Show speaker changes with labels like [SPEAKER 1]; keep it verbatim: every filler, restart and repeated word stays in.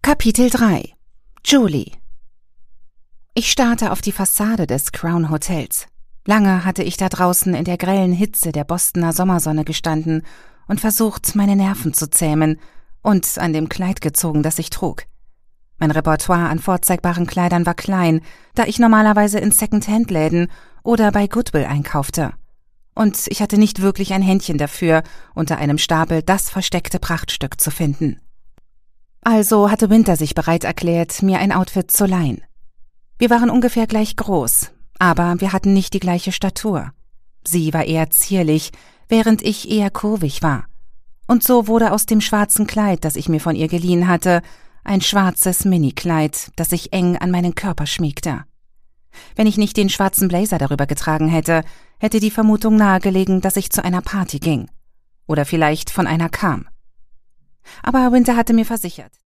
[SPEAKER 1] Kapitel drei. Julie. Ich starrte auf die Fassade des Crown Hotels. Lange hatte ich da draußen in der grellen Hitze der Bostoner Sommersonne gestanden und versucht, meine Nerven zu zähmen und an dem Kleid gezogen, das ich trug. Mein Repertoire an vorzeigbaren Kleidern war klein, da ich normalerweise in Second-Hand-Läden oder bei Goodwill einkaufte. Und ich hatte nicht wirklich ein Händchen dafür, unter einem Stapel das versteckte Prachtstück zu finden. Also hatte Winter sich bereit erklärt, mir ein Outfit zu leihen. Wir waren ungefähr gleich groß, aber wir hatten nicht die gleiche Statur. Sie war eher zierlich, während ich eher kurvig war. Und so wurde aus dem schwarzen Kleid, das ich mir von ihr geliehen hatte, ein schwarzes Minikleid, das sich eng an meinen Körper schmiegte. Wenn ich nicht den schwarzen Blazer darüber getragen hätte, hätte die Vermutung nahegelegen, dass ich zu einer Party ging. Oder vielleicht von einer kam. Aber Winter hatte mir versichert,